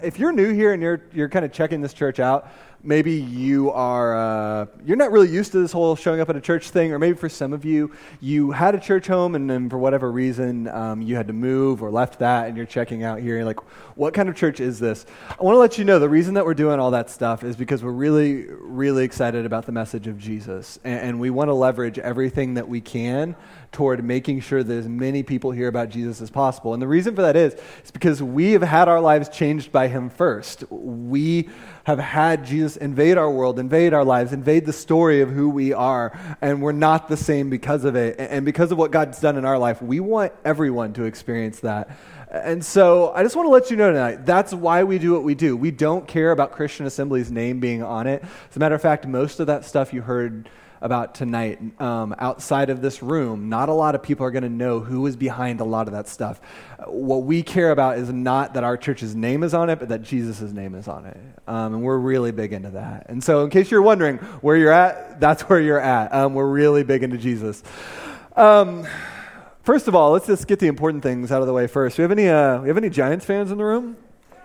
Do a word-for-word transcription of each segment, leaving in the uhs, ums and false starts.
If you're new here and you're you're kind of checking this church out, maybe you are uh, you're not really used to this whole showing up at a church thing, or maybe for some of you, you had a church home and then for whatever reason um, you had to move or left that, and you're checking out here. You're like, what kind of church is this? I want to let you know the reason that we're doing all that stuff is because we're really, really excited about the message of Jesus, and, and we want to leverage everything that we can toward making sure that as many people hear about Jesus as possible. And the reason for that is, is because we have had our lives changed by him first. We have had Jesus invade our world, invade our lives, invade the story of who we are, and we're not the same because of it. And because of what God's done in our life, we want everyone to experience that. And so I just want to let you know tonight, that's why we do what we do. We don't care about Christian Assembly's name being on it. As a matter of fact, most of that stuff you heard about tonight, um, outside of this room, not a lot of people are going to know who is behind a lot of that stuff. What we care about is not that our church's name is on it, but that Jesus' name is on it. Um, and we're really big into that. And so in case you're wondering where you're at, that's where you're at. Um, we're really big into Jesus. Um, first of all, let's just get the important things out of the way first. We have any, uh, we have any Giants fans in the room?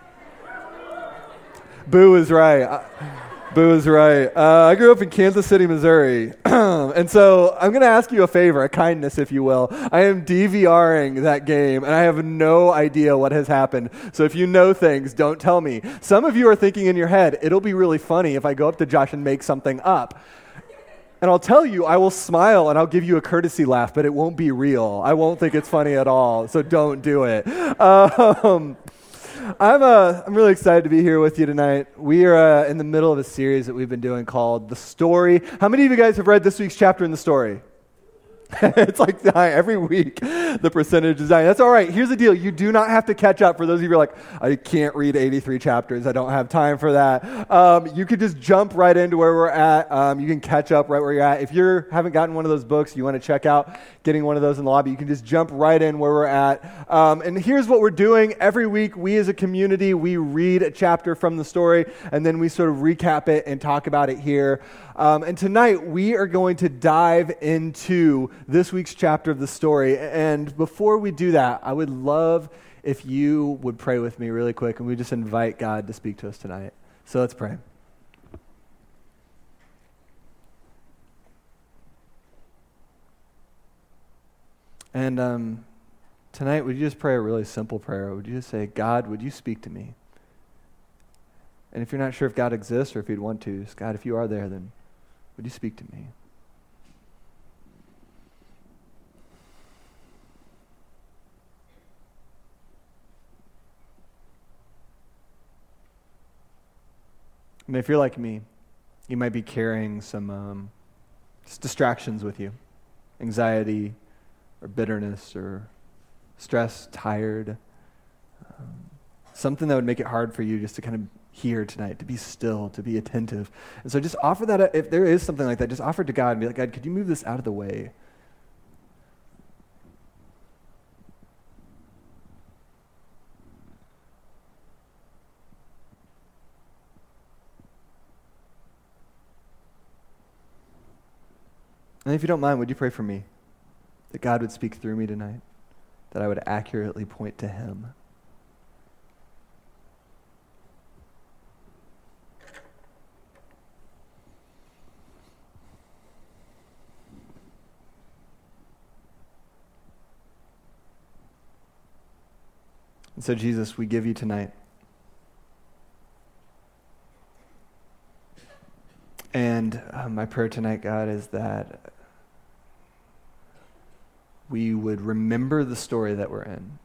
Boo is right. I, Boo is right. Uh, I grew up in Kansas City, Missouri. And so I'm going to ask you a favor, a kindness, if you will. I am DVRing that game, and I have no idea what has happened. So if you know things, don't tell me. Some of you are thinking in your head, it'll be really funny if I go up to Josh and make something up. And I'll tell you, I will smile and I'll give you a courtesy laugh, but it won't be real. I won't think it's funny at all, so don't do it. Um... I'm uh, I'm really excited to be here with you tonight. We are uh, in the middle of a series that we've been doing called The Story. How many of you guys have read this week's chapter in the story? It's like dying. Every week the percentage is dying. That's all right. Here's the deal. You do not have to catch up. For those of you who are like, I can't read eighty-three chapters. I don't have time for that. Um, you could just jump right into where we're at. Um, you can catch up right where you're at. If you haven't gotten one of those books, you want to check out getting one of those in the lobby, you can just jump right in where we're at. Um, and here's what we're doing. Every week, we as a community, we read a chapter from the story, and then we sort of recap it and talk about it here. Um, and tonight, we are going to dive into this week's chapter of the story. And before we do that, I would love if you would pray with me really quick, and we just invite God to speak to us tonight. So let's pray. And um, tonight, would you just pray a really simple prayer? Would you just say, God, would you speak to me? And if you're not sure if God exists or if you'd want to, just, God, if you are there, then would you speak to me? And if you're like me, you might be carrying some um, just distractions with you, anxiety, or bitterness, or stress, tired, um, something that would make it hard for you just to kind of hear tonight, to be still, to be attentive. And so just offer that, if there is something like that, just offer it to God and be like, God, could you move this out of the way? And if you don't mind, would you pray for me? That God would speak through me tonight, that I would accurately point to him. And so, Jesus, we give you tonight. And uh, my prayer tonight, God, is that we would remember the story that we're in.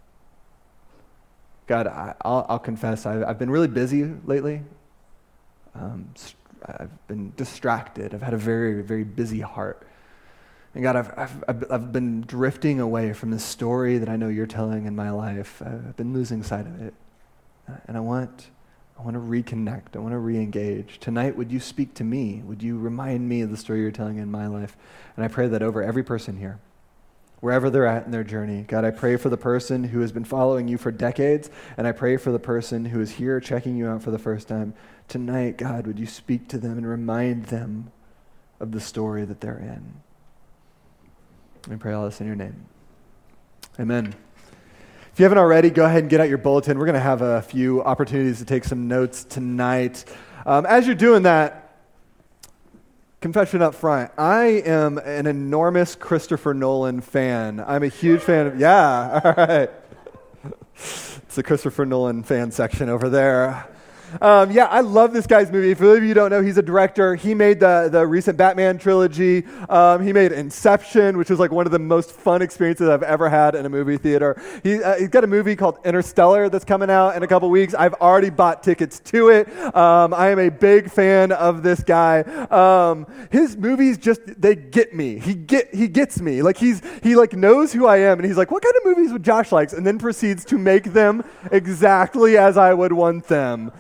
God, I, I'll, I'll confess, I've, I've been really busy lately. Um, I've been distracted. I've had a very, very busy heart. And God, I've, I've, I've been drifting away from the story that I know you're telling in my life. I've been losing sight of it. And I want, I want to reconnect. I want to re-engage. Tonight, would you speak to me? Would you remind me of the story you're telling in my life? And I pray that over every person here, wherever they're at in their journey. God, I pray for the person who has been following you for decades, and I pray for the person who is here checking you out for the first time. Tonight, God, would you speak to them and remind them of the story that they're in? I pray all this in your name. Amen. If you haven't already, go ahead and get out your bulletin. We're going to have a few opportunities to take some notes tonight. Um, as you're doing that, confession up front, I am an enormous Christopher Nolan fan. I'm a huge fan of, yeah, all right. It's the Christopher Nolan fan section over there. Um, yeah, I love this guy's movie. For those of you who don't know, he's a director. He made the, the recent Batman trilogy. Um, he made Inception, which is like one of the most fun experiences I've ever had in a movie theater. He, uh, he's got a movie called Interstellar that's coming out in a couple weeks. I've already bought tickets to it. Um, I am a big fan of this guy. Um, his movies just, they get me. He get he gets me. Like he's he like knows who I am, and he's like, what kind of movies would Josh likes? And then proceeds to make them exactly as I would want them.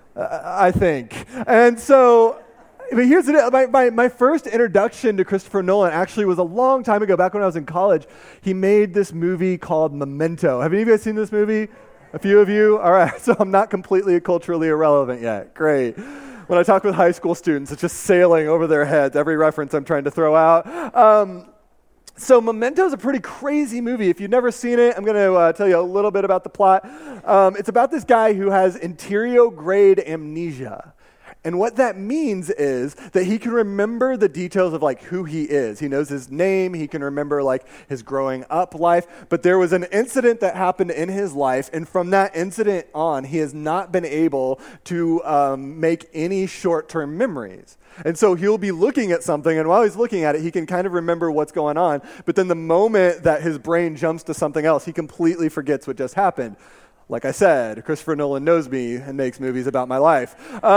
I think. And so, but here's the my, my, my first introduction to Christopher Nolan actually was a long time ago, back when I was in college. He made this movie called Memento. Have any of you guys seen this movie? A few of you? All right, so I'm not completely culturally irrelevant yet. Great. When I talk with high school students, it's just sailing over their heads, every reference I'm trying to throw out. Um, So Memento is a pretty crazy movie. If you've never seen it, I'm going to uh, tell you a little bit about the plot. Um, it's about this guy who has anterograde amnesia. And what that means is that he can remember the details of like who he is. He knows his name. He can remember like his growing up life. But there was an incident that happened in his life, and from that incident on, he has not been able to um, make any short-term memories. And so he'll be looking at something, and while he's looking at it, he can kind of remember what's going on. But then the moment that his brain jumps to something else, he completely forgets what just happened. Like I said, Christopher Nolan knows me and makes movies about my life.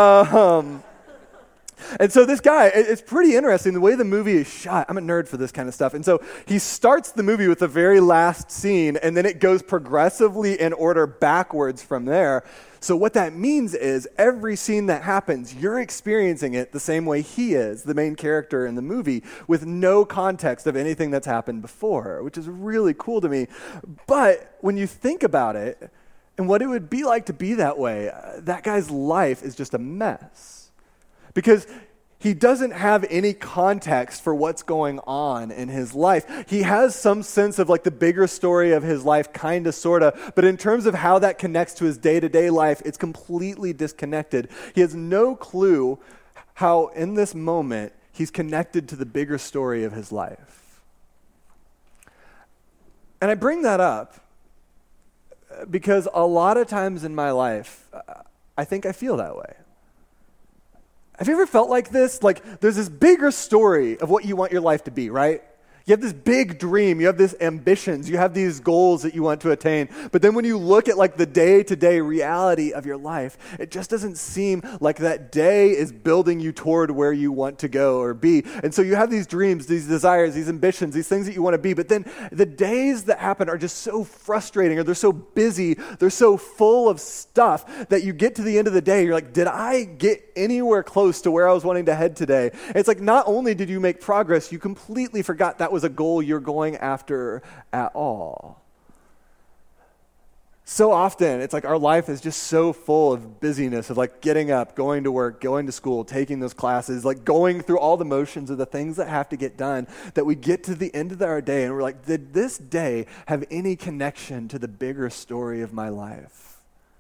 Um, and so this guy, it, it's pretty interesting the way the movie is shot. I'm a nerd for this kind of stuff. And so he starts the movie with the very last scene, and then it goes progressively in order backwards from there. So what that means is every scene that happens, you're experiencing it the same way he is, the main character in the movie, with no context of anything that's happened before, which is really cool to me. But when you think about it, and what it would be like to be that way, uh, that guy's life is just a mess. Because he doesn't have any context for what's going on in his life. He has some sense of like the bigger story of his life, kind of, sort of, but in terms of how that connects to his day-to-day life, it's completely disconnected. He has no clue how in this moment he's connected to the bigger story of his life. And I bring that up because a lot of times in my life, I think I feel that way. Have you ever felt like this? Like there's this bigger story of what you want your life to be, right? You have this big dream, you have these ambitions, you have these goals that you want to attain. But then when you look at like the day-to-day reality of your life, it just doesn't seem like that day is building you toward where you want to go or be. And so you have these dreams, these desires, these ambitions, these things that you want to be. But then the days that happen are just so frustrating, or they're so busy, they're so full of stuff that you get to the end of the day, you're like, did I get anywhere close to where I was wanting to head today? And it's like not only did you make progress, you completely forgot that was a goal you're going after at all. So often, it's like our life is just so full of busyness, of like getting up, going to work, going to school, taking those classes, like going through all the motions of the things that have to get done, that we get to the end of our day and we're like, did this day have any connection to the bigger story of my life?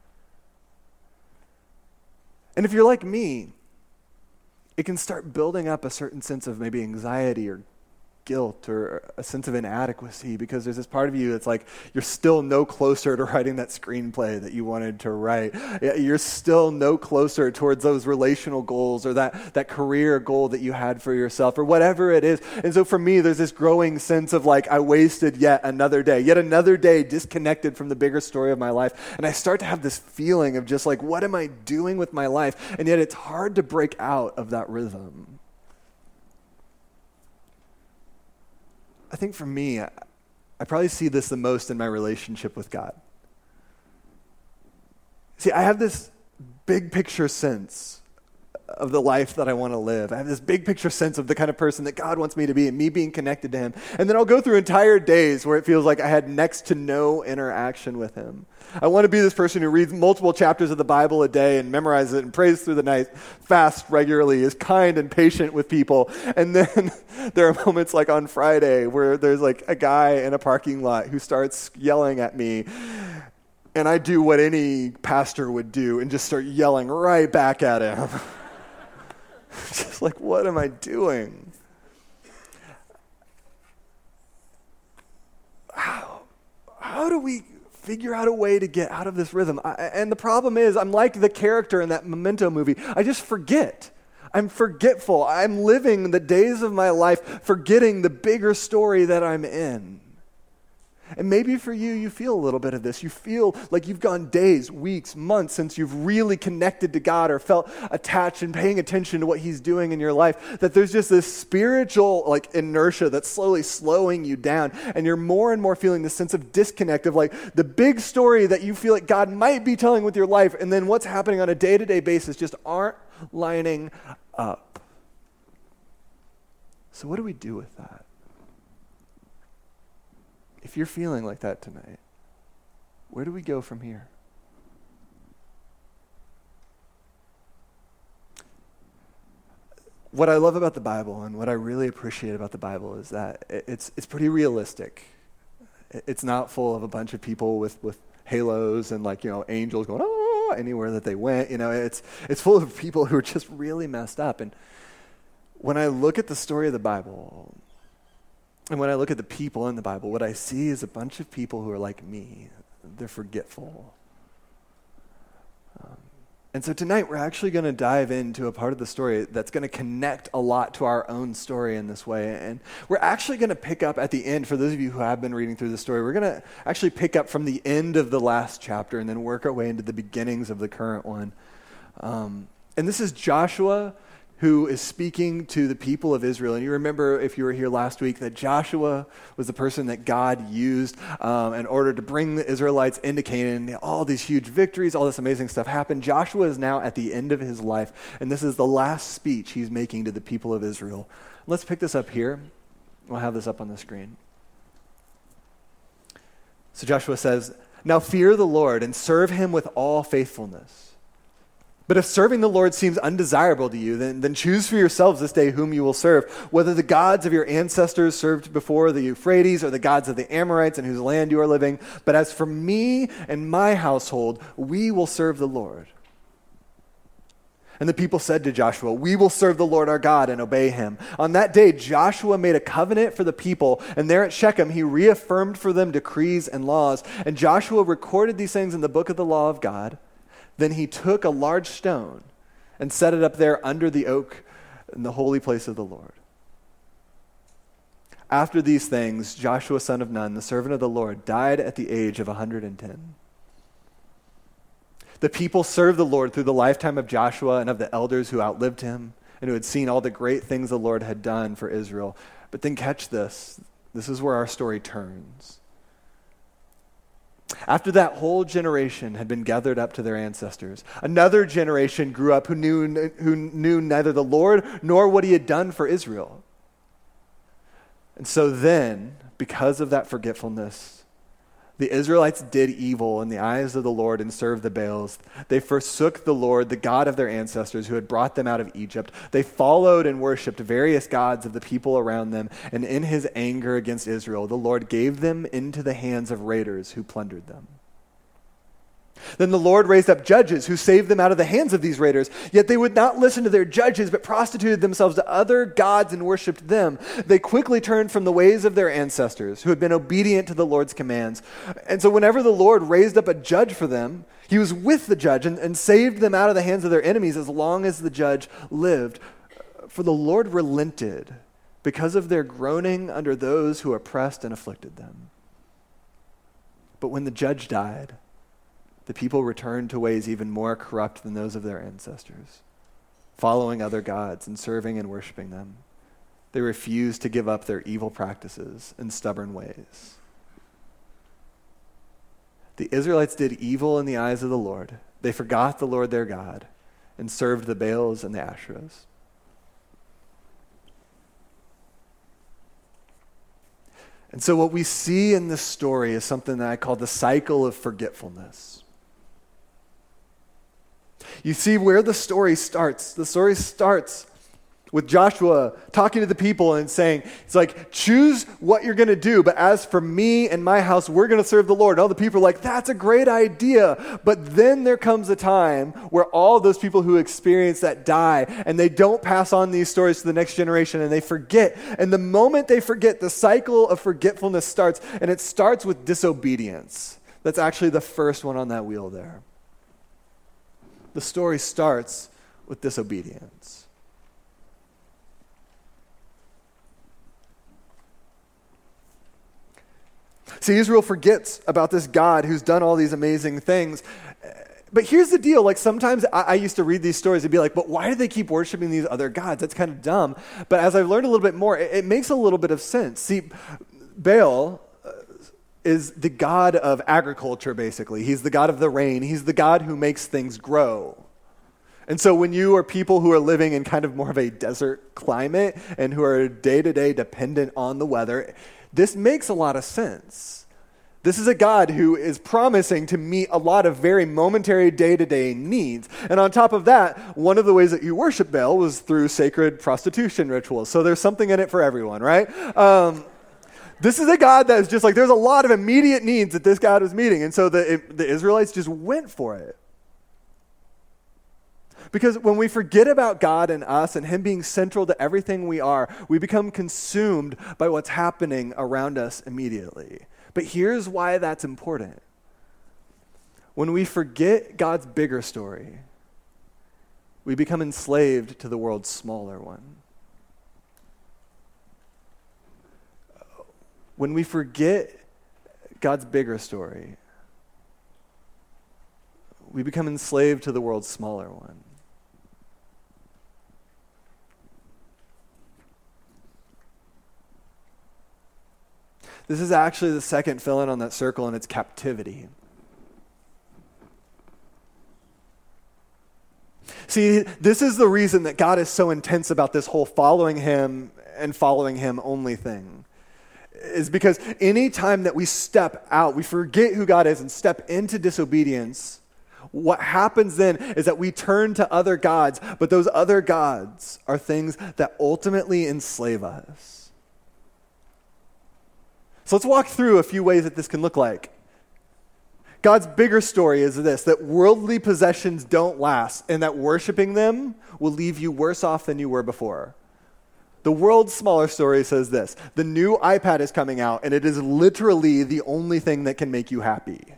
And if you're like me, it can start building up a certain sense of maybe anxiety or guilt or a sense of inadequacy, because there's this part of you that's like, you're still no closer to writing that screenplay that you wanted to write. You're still no closer towards those relational goals or that, that career goal that you had for yourself or whatever it is. And so for me, there's this growing sense of like, I wasted yet another day, yet another day disconnected from the bigger story of my life. And I start to have this feeling of just like, what am I doing with my life? And yet it's hard to break out of that rhythm. I think for me, I, I probably see this the most in my relationship with God. See, I have this big picture sense of the life that I want to live. I have this big picture sense of the kind of person that God wants me to be and me being connected to him. And then I'll go through entire days where it feels like I had next to no interaction with him. I want to be this person who reads multiple chapters of the Bible a day and memorizes it and prays through the night, fasts regularly, is kind and patient with people. And then there are moments like on Friday where there's like a guy in a parking lot who starts yelling at me. And I do what any pastor would do and just start yelling right back at him. Just like, what am I doing? How, how do we figure out a way to get out of this rhythm? I, and the problem is, I'm like the character in that Memento movie. I just forget. I'm forgetful. I'm living the days of my life forgetting the bigger story that I'm in. And maybe for you, you feel a little bit of this. You feel like you've gone days, weeks, months since you've really connected to God or felt attached and paying attention to what he's doing in your life, that there's just this spiritual like inertia that's slowly slowing you down. And you're more and more feeling this sense of disconnect of like the big story that you feel like God might be telling with your life, and then what's happening on a day-to-day basis just aren't lining up. So what do we do with that? If you're feeling like that tonight, where do we go from here? What I love about the Bible and what I really appreciate about the Bible is that it's it's pretty realistic. It's not full of a bunch of people with, with halos and like, you know, angels going, oh, anywhere that they went. You know, it's it's full of people who are just really messed up. And when I look at the story of the Bible, and when I look at the people in the Bible, what I see is a bunch of people who are like me. They're forgetful. Um, and so tonight we're actually going to dive into a part of the story that's going to connect a lot to our own story in this way. And we're actually going to pick up at the end, for those of you who have been reading through the story, we're going to actually pick up from the end of the last chapter and then work our way into the beginnings of the current one. Um, and this is Joshua, who is speaking to the people of Israel. And you remember, if you were here last week, that Joshua was the person that God used um, in order to bring the Israelites into Canaan. All these huge victories, all this amazing stuff happened. Joshua is now at the end of his life, and this is the last speech he's making to the people of Israel. Let's pick this up here. We'll have this up on the screen. So Joshua says, "Now fear the Lord and serve him with all faithfulness. But if serving the Lord seems undesirable to you, then, then choose for yourselves this day whom you will serve, whether the gods of your ancestors served before the Euphrates or the gods of the Amorites in whose land you are living. But as for me and my household, we will serve the Lord." And the people said to Joshua, "We will serve the Lord our God and obey him." On that day, Joshua made a covenant for the people, and there at Shechem he reaffirmed for them decrees and laws. And Joshua recorded these things in the book of the law of God. Then he took a large stone and set it up there under the oak in the holy place of the Lord. After these things, Joshua son of Nun, the servant of the Lord, died at the age of one hundred ten. The people served the Lord through the lifetime of Joshua and of the elders who outlived him and who had seen all the great things the Lord had done for Israel. But then catch this. This is where our story turns. After that whole generation had been gathered up to their ancestors, another generation grew up who knew, who knew neither the Lord nor what he had done for Israel. And so then, because of that forgetfulness, the Israelites did evil in the eyes of the Lord and served the Baals. They forsook the Lord, the God of their ancestors who had brought them out of Egypt. They followed and worshipped various gods of the people around them. And in his anger against Israel, the Lord gave them into the hands of raiders who plundered them. Then the Lord raised up judges who saved them out of the hands of these raiders. Yet they would not listen to their judges, but prostituted themselves to other gods and worshipped them. They quickly turned from the ways of their ancestors, who had been obedient to the Lord's commands. And so whenever the Lord raised up a judge for them, he was with the judge and, and saved them out of the hands of their enemies as long as the judge lived. For the Lord relented because of their groaning under those who oppressed and afflicted them. But when the judge died, the people returned to ways even more corrupt than those of their ancestors, following other gods and serving and worshiping them. They refused to give up their evil practices and stubborn ways. The Israelites did evil in the eyes of the Lord. They forgot the Lord their God and served the Baals and the Asherahs. And so what we see in this story is something that I call the cycle of forgetfulness. You see where the story starts. The story starts with Joshua talking to the people and saying, it's like, choose what you're going to do, but as for me and my house, we're going to serve the Lord. And all the people are like, that's a great idea. But then there comes a time where all those people who experience that die, and they don't pass on these stories to the next generation, and they forget. And the moment they forget, the cycle of forgetfulness starts, and it starts with disobedience. That's actually the first one on that wheel there. The story starts with disobedience. See, Israel forgets about this God who's done all these amazing things. But here's the deal. Like sometimes I, I used to read these stories and be like, but why do they keep worshiping these other gods? That's kind of dumb. But as I've learned a little bit more, it, it makes a little bit of sense. See, Baal is the god of agriculture, basically. He's the god of the rain. He's the god who makes things grow. And so when you are people who are living in kind of more of a desert climate and who are day-to-day dependent on the weather, this makes a lot of sense. This is a God who is promising to meet a lot of very momentary day-to-day needs. And on top of that, one of the ways that you worship Baal was through sacred prostitution rituals. So there's something in it for everyone, right? Um, this is a God that is just like, there's a lot of immediate needs that this God was meeting. And so the, the Israelites just went for it. Because when we forget about God and us and Him being central to everything we are, we become consumed by what's happening around us immediately. But here's why that's important. When we forget God's bigger story, we become enslaved to the world's smaller one. When we forget God's bigger story, we become enslaved to the world's smaller one. This is actually the second fill-in on that circle, and it's captivity. See, this is the reason that God is so intense about this whole following Him and following Him only thing. Is because any time that we step out, we forget who God is and step into disobedience, what happens then is that we turn to other gods, but those other gods are things that ultimately enslave us. So let's walk through a few ways that this can look like. God's bigger story is this, that worldly possessions don't last, and that worshiping them will leave you worse off than you were before. The world's smaller story says this, the new iPad is coming out, and it is literally the only thing that can make you happy.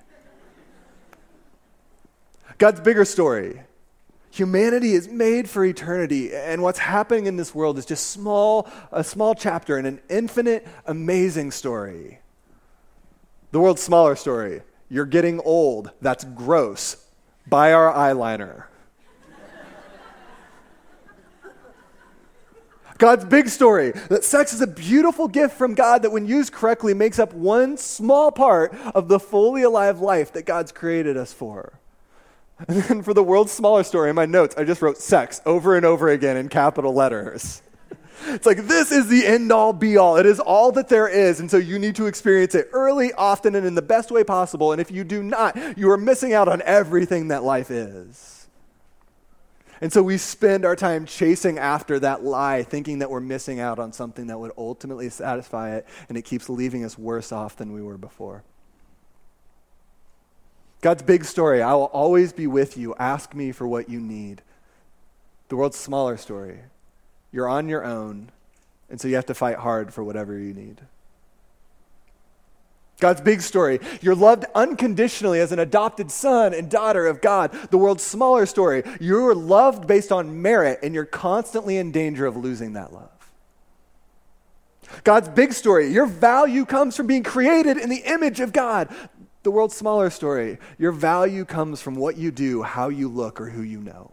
God's bigger story, humanity is made for eternity, and what's happening in this world is just small, a small chapter in an infinite, amazing story. The world's smaller story, you're getting old, that's gross. Buy our eyeliner. God's big story, that sex is a beautiful gift from God that when used correctly makes up one small part of the fully alive life that God's created us for. And then for the world's smaller story, in my notes, I just wrote sex over and over again in capital letters. It's like, this is the end-all, be-all. It is all that there is, and so you need to experience it early, often, and in the best way possible. And if you do not, you are missing out on everything that life is. And so we spend our time chasing after that lie, thinking that we're missing out on something that would ultimately satisfy it, and it keeps leaving us worse off than we were before. God's big story, I will always be with you. Ask me for what you need. The world's smaller story, you're on your own, and so you have to fight hard for whatever you need. God's big story, you're loved unconditionally as an adopted son and daughter of God. The world's smaller story, you're loved based on merit, and you're constantly in danger of losing that love. God's big story, your value comes from being created in the image of God. The world's smaller story, your value comes from what you do, how you look, or who you know.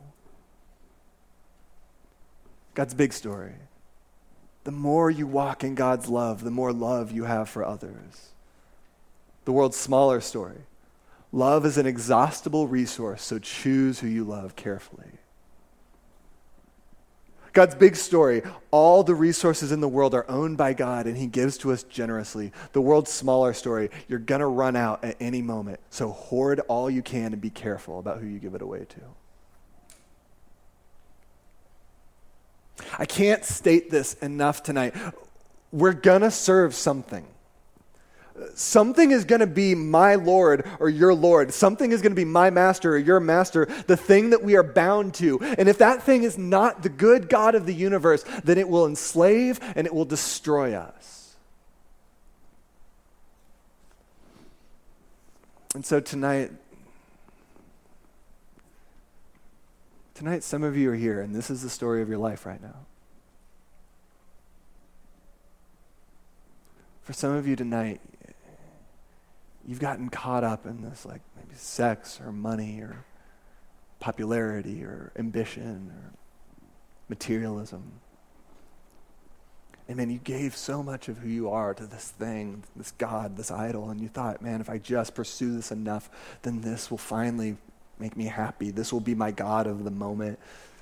God's big story. The more you walk in God's love, the more love you have for others. The world's smaller story. Love is an inexhaustible resource, so choose who you love carefully. God's big story, all the resources in the world are owned by God and he gives to us generously. The world's smaller story, you're going to run out at any moment. So hoard all you can and be careful about who you give it away to. I can't state this enough tonight. We're going to serve something. Something is going to be my Lord or your Lord. Something is going to be my master or your master, the thing that we are bound to. And if that thing is not the good God of the universe, then it will enslave and it will destroy us. And so tonight, tonight some of you are here and this is the story of your life right now. For some of you tonight, you've gotten caught up in this, like maybe sex or money or popularity or ambition or materialism. And then you gave so much of who you are to this thing, this God, this idol, and you thought, man, if I just pursue this enough, then this will finally make me happy. This will be my God of the moment.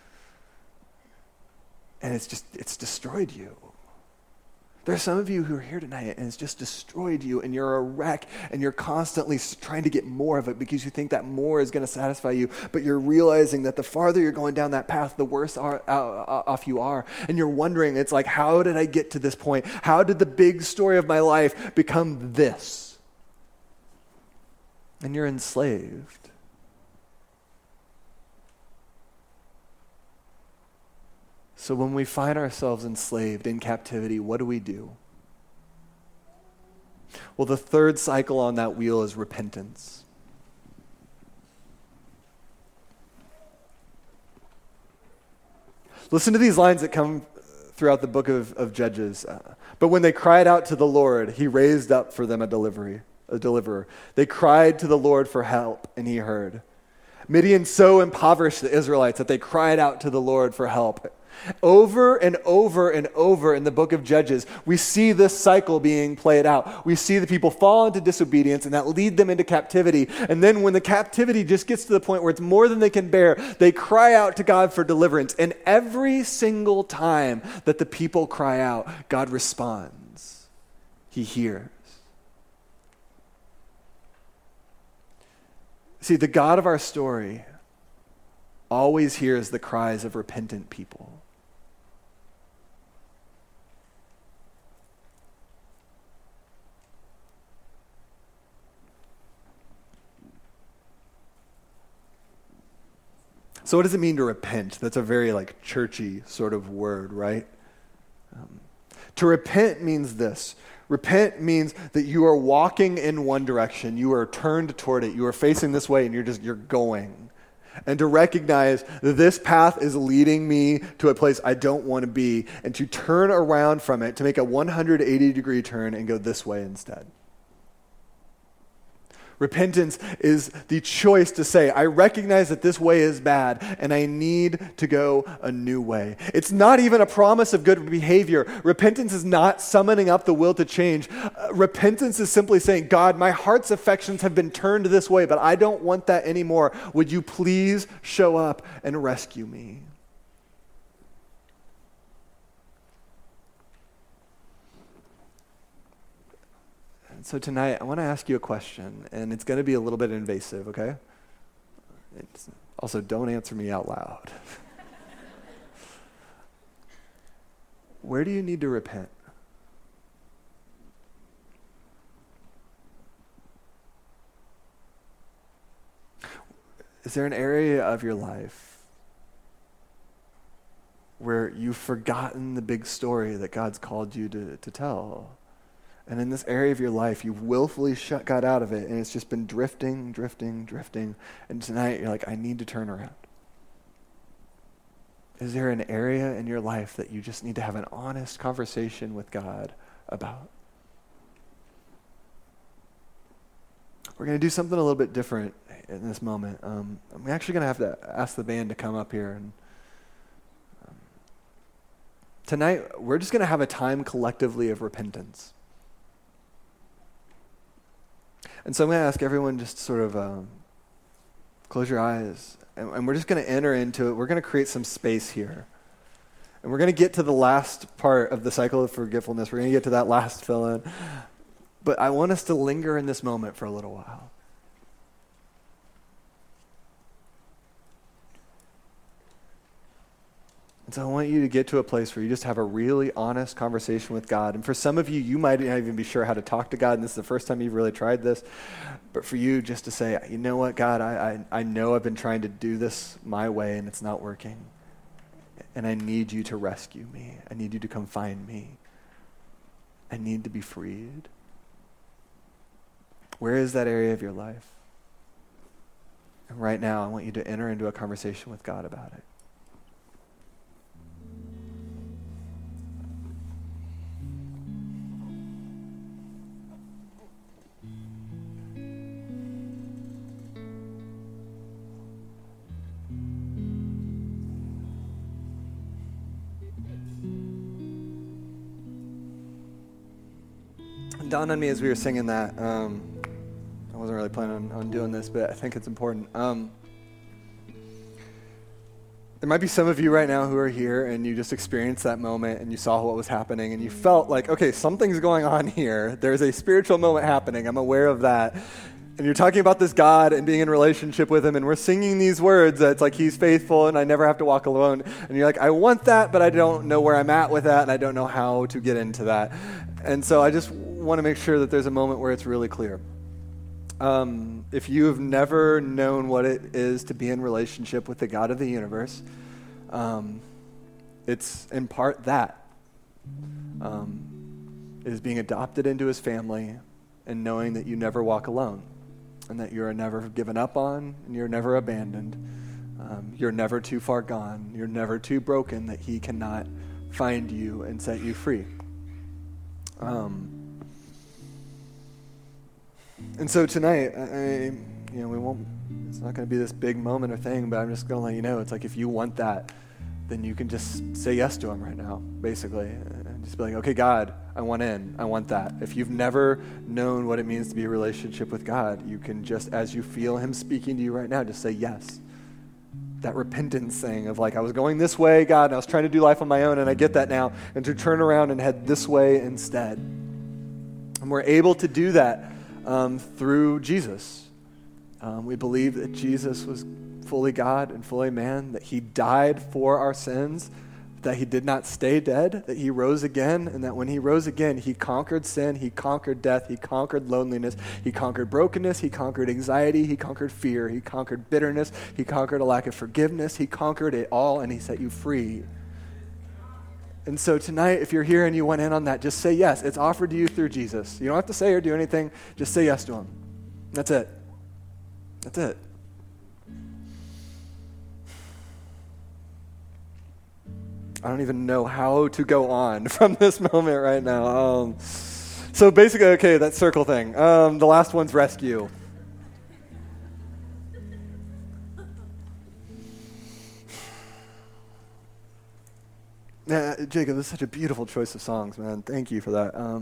And it's just, it's destroyed you. There are some of you who are here tonight and it's just destroyed you and you're a wreck and you're constantly trying to get more of it because you think that more is going to satisfy you, but you're realizing that the farther you're going down that path, the worse are, uh, off you are. And you're wondering, it's like, how did I get to this point? How did the big story of my life become this? And you're enslaved. So when we find ourselves enslaved in captivity, what do we do? Well, the third cycle on that wheel is repentance. Listen to these lines that come throughout the book of, of Judges. Uh, but when they cried out to the Lord, he raised up for them a delivery, a deliverer. They cried to the Lord for help, and he heard. Midian so impoverished the Israelites that they cried out to the Lord for help. Over and over and over in the book of Judges, we see this cycle being played out. We see the people fall into disobedience and that lead them into captivity. And then when the captivity just gets to the point where it's more than they can bear, they cry out to God for deliverance. And every single time that the people cry out, God responds. He hears. See, the God of our story always hears the cries of repentant people. So what does it mean to repent? That's a very like churchy sort of word, right? Um, to repent means this. Repent means that you are walking in one direction. You are turned toward it. You are facing this way and you're just, you're going. And to recognize that this path is leading me to a place I don't want to be, and to turn around from it, to make a one hundred eighty degree turn and go this way instead. Repentance is the choice to say, I recognize that this way is bad and I need to go a new way. It's not even a promise of good behavior. Repentance is not summoning up the will to change. Uh, repentance is simply saying, God, my heart's affections have been turned this way, but I don't want that anymore. Would you please show up and rescue me? So tonight, I want to ask you a question, and it's going to be a little bit invasive, okay? It's also, don't answer me out loud. Where do you need to repent? Is there an area of your life where you've forgotten the big story that God's called you to, to tell? And in this area of your life, you've willfully shut God out of it, and it's just been drifting, drifting, drifting. And tonight, you're like, I need to turn around. Is there an area in your life that you just need to have an honest conversation with God about? We're going to do something a little bit different in this moment. Um, I'm actually going to have to ask the band to come up here. And um, tonight, we're just going to have a time collectively of repentance. And so I'm going to ask everyone just to sort of um, close your eyes, and, and we're just going to enter into it. We're going to create some space here. And we're going to get to the last part of the cycle of forgetfulness. We're going to get to that last fill-in. But I want us to linger in this moment for a little while. And so I want you to get to a place where you just have a really honest conversation with God. And for some of you, you might not even be sure how to talk to God, and this is the first time you've really tried this. But for you, just to say, you know what, God, I, I, I know I've been trying to do this my way, and it's not working. And I need you to rescue me. I need you to come find me. I need to be freed. Where is that area of your life? And right now, I want you to enter into a conversation with God about it. It dawned on me as we were singing that. Um, I wasn't really planning on, on doing this, but I think it's important. Um, there might be some of you right now who are here and you just experienced that moment and you saw what was happening and you felt like, okay, something's going on here. There's a spiritual moment happening. I'm aware of that. And you're talking about this God and being in relationship with him, and we're singing these words that it's like he's faithful and I never have to walk alone. And you're like, I want that, but I don't know where I'm at with that, and I don't know how to get into that. And so I just want to make sure that there's a moment where it's really clear. Um, if you have never known what it is to be in relationship with the God of the universe, um, it's in part that. Um, it is being adopted into his family and knowing that you never walk alone. And that you're never given up on, and you're never abandoned. Um, you're never too far gone. You're never too broken that he cannot find you and set you free. Um, and so tonight, I, I, you know, we won't. It's not going to be this big moment or thing, but I'm just going to let you know. It's like if you want that, then you can just say yes to him right now, basically, and just be like, okay, God, I want in. I want that. If you've never known what it means to be a relationship with God, you can just, as you feel him speaking to you right now, just say yes. That repentance thing of like, I was going this way, God, and I was trying to do life on my own, and I get that now, and to turn around and head this way instead. And we're able to do that um, through Jesus. Um, we believe that Jesus was fully God and fully man, that he died for our sins, that he did not stay dead, that he rose again, and that when he rose again, he conquered sin, he conquered death, he conquered loneliness, he conquered brokenness, he conquered anxiety, he conquered fear, he conquered bitterness, he conquered a lack of forgiveness, he conquered it all, and he set you free. And so tonight, if you're here and you went in on that, just say yes. It's offered to you through Jesus. You don't have to say or do anything, just say yes to him. That's it. That's it. I don't even know how to go on from this moment right now. Um, so basically, okay, that circle thing. Um, the last one's rescue. Yeah, Jacob, this is such a beautiful choice of songs, man. Thank you for that. Um,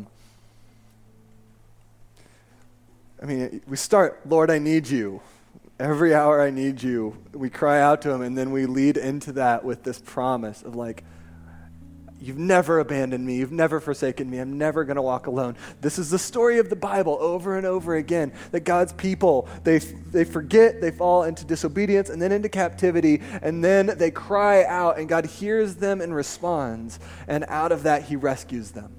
I mean, we start, Lord, I need you. Every hour I need you. We cry out to him, and then we lead into that with this promise of like, you've never abandoned me. You've never forsaken me. I'm never going to walk alone. This is the story of the Bible over and over again, that God's people, they they forget, they fall into disobedience and then into captivity, and then they cry out, and God hears them and responds, and out of that, he rescues them.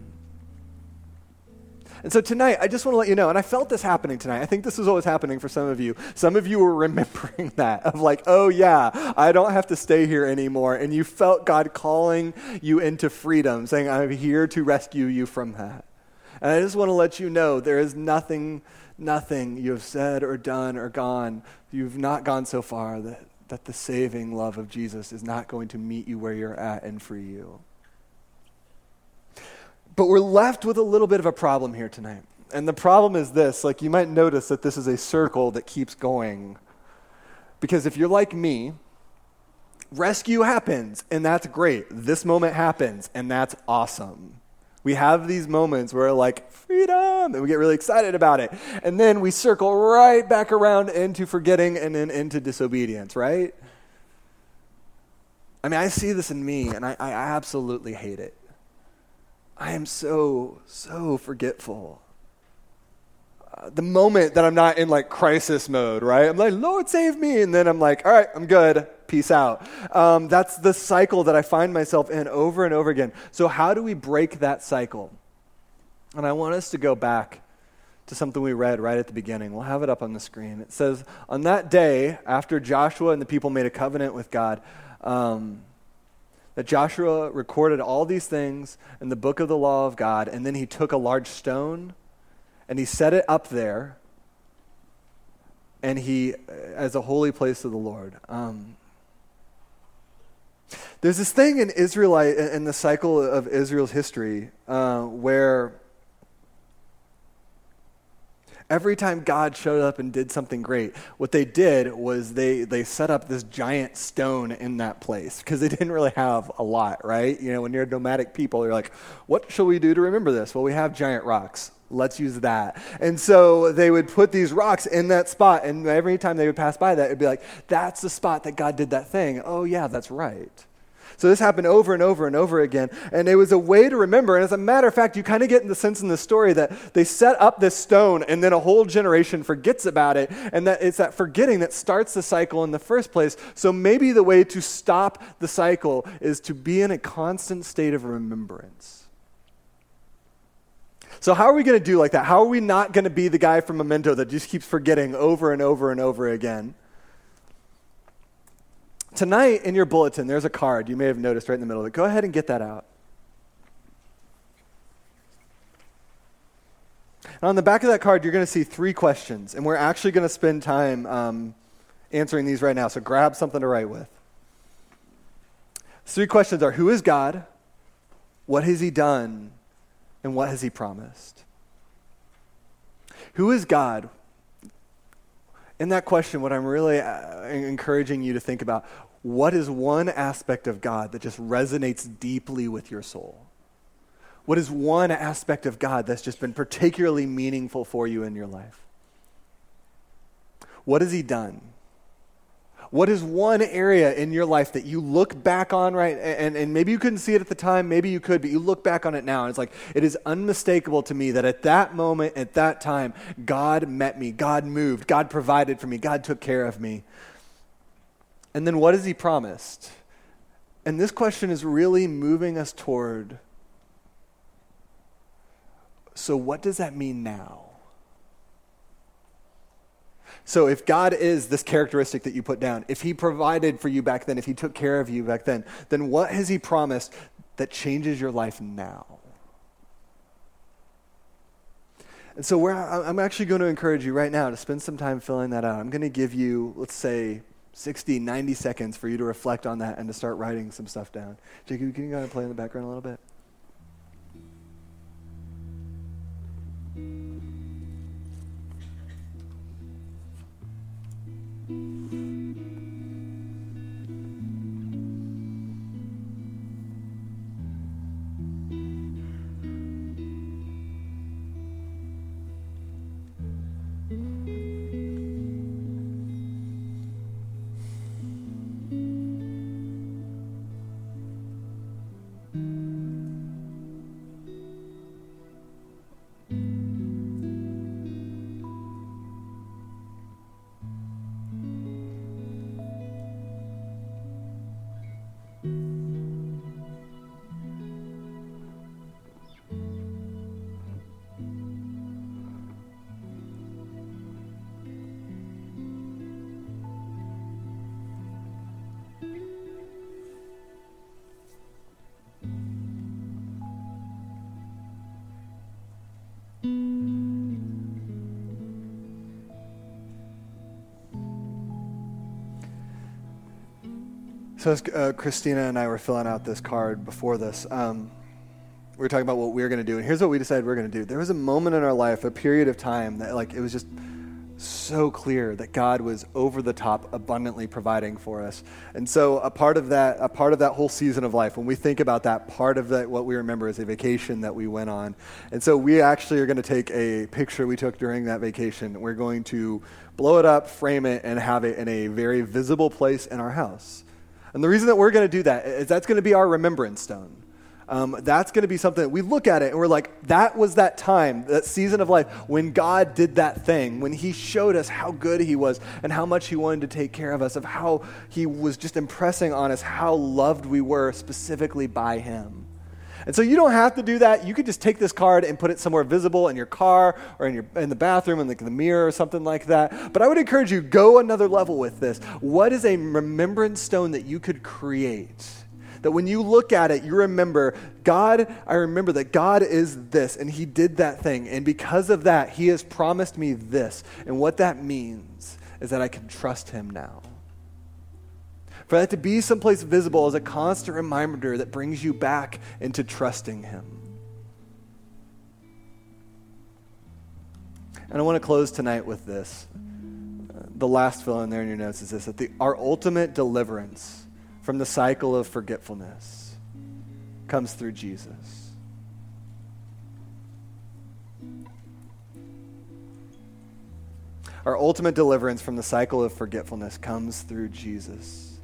And so tonight, I just want to let you know, and I felt this happening tonight. I think this is what was happening for some of you. Some of you were remembering that, of like, oh yeah, I don't have to stay here anymore. And you felt God calling you into freedom, saying, I'm here to rescue you from that. And I just want to let you know, there is nothing, nothing you have said or done or gone, you've not gone so far that, that the saving love of Jesus is not going to meet you where you're at and free you. But we're left with a little bit of a problem here tonight. And the problem is this, like you might notice that this is a circle that keeps going. Because if you're like me, rescue happens, and that's great. This moment happens, and that's awesome. We have these moments where like, freedom, and we get really excited about it. And then we circle right back around into forgetting and then into disobedience, right? I mean, I see this in me, and I, I absolutely hate it. I am so, so forgetful. Uh, the moment that I'm not in like crisis mode, right? I'm like, Lord, save me. And then I'm like, all right, I'm good. Peace out. Um, that's the cycle that I find myself in over and over again. So how do we break that cycle? And I want us to go back to something we read right at the beginning. We'll have it up on the screen. It says, on that day, after Joshua and the people made a covenant with God, um, that Joshua recorded all these things in the book of the law of God, and then he took a large stone and he set it up there, and he, as a holy place of the Lord. Um, there's this thing in Israelite, in the cycle of Israel's history, uh, where every time God showed up and did something great, what they did was they, they set up this giant stone in that place because they didn't really have a lot, right? You know, when you're a nomadic people, you're like, what shall we do to remember this? Well, we have giant rocks. Let's use that. And so they would put these rocks in that spot, and every time they would pass by that, it'd be like, that's the spot that God did that thing. Oh, yeah, that's right. So this happened over and over and over again, and it was a way to remember. And as a matter of fact, you kind of get in the sense in the story that they set up this stone, and then a whole generation forgets about it, and that it's that forgetting that starts the cycle in the first place. So maybe the way to stop the cycle is to be in a constant state of remembrance. So how are we going to do like that? How are we not going to be the guy from Memento that just keeps forgetting over and over and over again? Tonight in your bulletin, there's a card you may have noticed right in the middle of it. Go ahead and get that out. And on the back of that card, you're going to see three questions, and we're actually going to spend time um, answering these right now, so grab something to write with. Three questions are, who is God? What has he done? And what has he promised? Who is God? In that question, what I'm really uh, encouraging you to think about, what is one aspect of God that just resonates deeply with your soul? What is one aspect of God that's just been particularly meaningful for you in your life? What has he done? What is one area in your life that you look back on, right? And, and maybe you couldn't see it at the time, maybe you could, but you look back on it now, and it's like, it is unmistakable to me that at that moment, at that time, God met me, God moved, God provided for me, God took care of me. And then what has he promised? And this question is really moving us toward, so what does that mean now? So if God is this characteristic that you put down, if he provided for you back then, if he took care of you back then, then what has he promised that changes your life now? And so we're, I'm actually going to encourage you right now to spend some time filling that out. I'm going to give you, let's say, sixty, ninety seconds for you to reflect on that and to start writing some stuff down. Jacob, can you go ahead and play in the background a little bit? So as uh, Christina and I were filling out this card before this, um, we were talking about what we were going to do, and here's what we decided we were going to do. There was a moment in our life, a period of time that like it was just so clear that God was over the top abundantly providing for us. And so a part of that, a part of that whole season of life, when we think about that, part of that, what we remember is a vacation that we went on. And so we actually are going to take a picture we took during that vacation. We're going to blow it up, frame it, and have it in a very visible place in our house. And the reason that we're going to do that is that's going to be our remembrance stone. Um, that's going to be something that we look at it and we're like, that was that time, that season of life when God did that thing, when he showed us how good he was and how much he wanted to take care of us, of how he was just impressing on us how loved we were specifically by him. And so you don't have to do that. You could just take this card and put it somewhere visible in your car or in your in the bathroom, in the, the mirror or something like that. But I would encourage you, go another level with this. What is a remembrance stone that you could create? That when you look at it, you remember, God, I remember that God is this, and he did that thing. And because of that, he has promised me this. And what that means is that I can trust him now. For that to be someplace visible is a constant reminder that brings you back into trusting him. And I want to close tonight with this. Uh, the last fill in there in your notes is this, that the, our ultimate deliverance from the cycle of forgetfulness comes through Jesus. Our ultimate deliverance from the cycle of forgetfulness comes through Jesus.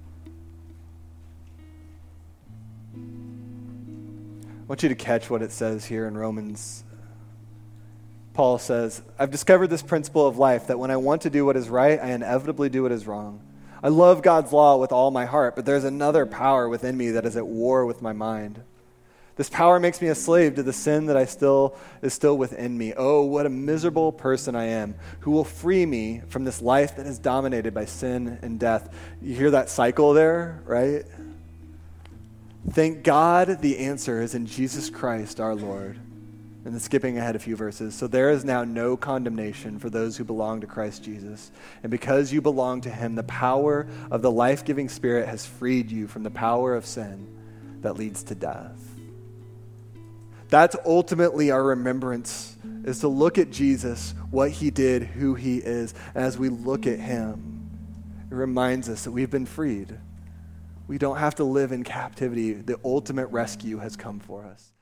I want you to catch what it says here in Romans. Paul says, I've discovered this principle of life, that when I want to do what is right, I inevitably do what is wrong. I love God's law with all my heart, but there's another power within me that is at war with my mind. This power makes me a slave to the sin that I still is still within me. Oh, what a miserable person I am. Who will free me from this life that is dominated by sin and death? You hear that cycle there, right? Thank God the answer is in Jesus Christ our Lord. And then skipping ahead a few verses. So there is now no condemnation for those who belong to Christ Jesus. And because you belong to him, the power of the life-giving Spirit has freed you from the power of sin that leads to death. That's ultimately our remembrance, is to look at Jesus, what he did, who he is. And as we look at him, it reminds us that we've been freed. We don't have to live in captivity. The ultimate rescue has come for us.